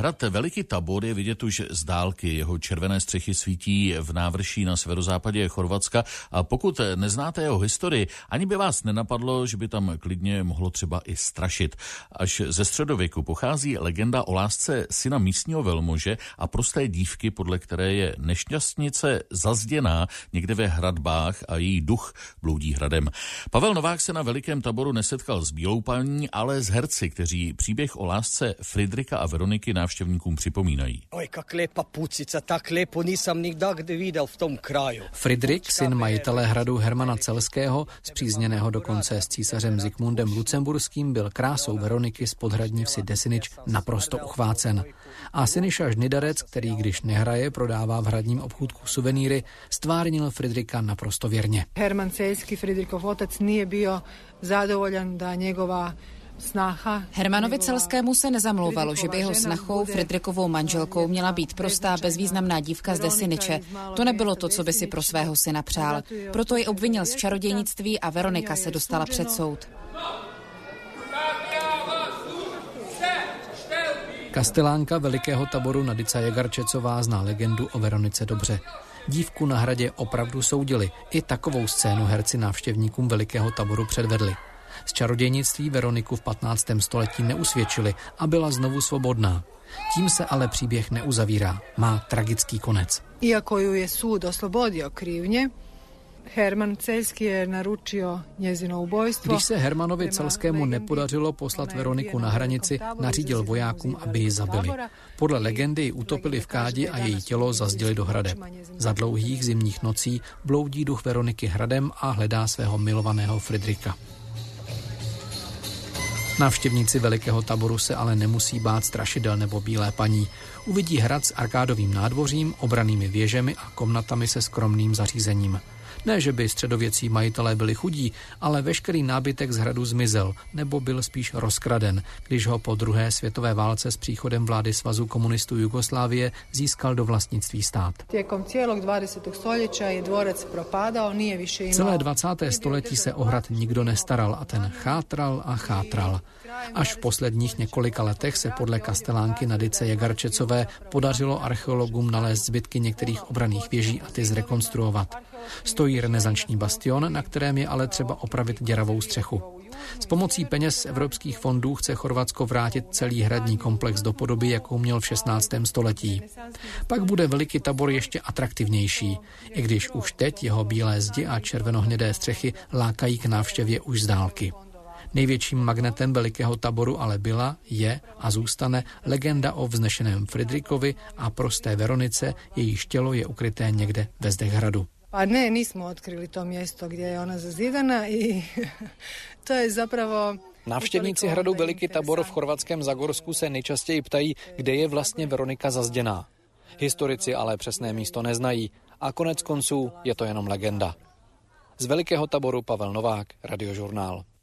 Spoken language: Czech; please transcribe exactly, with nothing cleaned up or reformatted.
Hrad Veliký Tabor je vidět už z dálky. Jeho červené střechy svítí v návrší na severozápadě Chorvatska a pokud neznáte jeho historii, ani by vás nenapadlo, že by tam klidně mohlo třeba i strašit. Až ze středověku pochází legenda o lásce syna místního velmože a prosté dívky, podle které je nešťastnice zazděná někde ve hradbách a její duch bloudí hradem. Pavel Novák se na Velikém Taboru nesetkal s bílou paní, ale s herci, kteří příběh o lásce Fridrika a Veroniky návštěvníkům připomínají. Oj, jak lepa pucica, tak lepo nisam nikdy viděl v tom kraju. Fridrik, syn majitele hradu Hermana Celského, spřízněného dokonce s císařem Zikmundem Lucemburským, byl krásou Veroniky z podhradní vsi Desinič naprosto uchvácen. A Siniša Žnidarec, který když nehraje, prodává v hradním obchůdku suvenýry, stvárnil Fridrika naprosto věrně. Herman Celský, Fridrikov otec, nije bio zadovoljan da njegova snaha. Hermanovi Celskému se nezamlouvalo, že by jeho snachou, Fridrikovou manželkou, měla být prostá, bezvýznamná dívka z Desiniče. To nebylo to, co by si pro svého syna přál. Proto ji obvinil z čarodějnictví a Veronika se dostala před soud. Kastelánka Velikého Taboru Nadica Jegarčecová zná legendu o Veronice dobře. Dívku na hradě opravdu soudili. I takovou scénu herci návštěvníkům Velikého Taboru předvedli. Z čarodějnictví Veroniku v patnáctém století neusvědčili a byla znovu svobodná. Tím se ale příběh neuzavírá. Má tragický konec. Iako ju je sud oslobodio krivnje, Herman Celský je naručio njezino ubojstvo. Když se Hermanovi Celskému nepodařilo poslat Veroniku na hranici, nařídil vojákům, aby ji zabili. Podle legendy ji utopili v kádi a její tělo zazděli do hradeb. Za dlouhých zimních nocí bloudí duch Veroniky hradem a hledá svého milovaného Fridrika. Návštěvníci Velikého Taboru se ale nemusí bát strašidel nebo bílé paní. Uvidí hrad s arkádovým nádvořím, obranými věžemi a komnatami se skromným zařízením. Ne, že by středověcí majitelé byli chudí, ale veškerý nábytek z hradu zmizel, nebo byl spíš rozkraden, když ho po druhé světové válce s příchodem vlády Svazu komunistů Jugoslávie získal do vlastnictví stát. Celé dvacáté století se o hrad nikdo nestaral a ten chátral a chátral. Až v posledních několika letech se podle kastelánky Nadice Jegarčecové podařilo archeologům nalézt zbytky některých obranných věží a ty zrekonstruovat. Stojí renesanční bastion, na kterém je ale třeba opravit děravou střechu. S pomocí peněz z evropských fondů chce Chorvatsko vrátit celý hradní komplex do podoby, jakou měl v šestnáctém století. Pak bude Veliký Tabor ještě atraktivnější, i když už teď jeho bílé zdi a červenohnědé střechy lákají k návštěvě už z dálky. Největším magnetem Velikého Taboru ale byla, je a zůstane legenda o vznešeném Fridrikovi a prosté Veronice, jejíž tělo je ukryté někde ve zdech hradu. Pa ne, nismo otkrili to město, kde je ona zazidana i to je zapravo... Návštěvníci hradu Veliký Tabor v chorvatském Zagorsku se nejčastěji ptají, kde je vlastně Veronika zazděná. Historici ale přesné místo neznají a konec konců je to jenom legenda. Z Velikého Taboru Pavel Novák, Radiožurnál.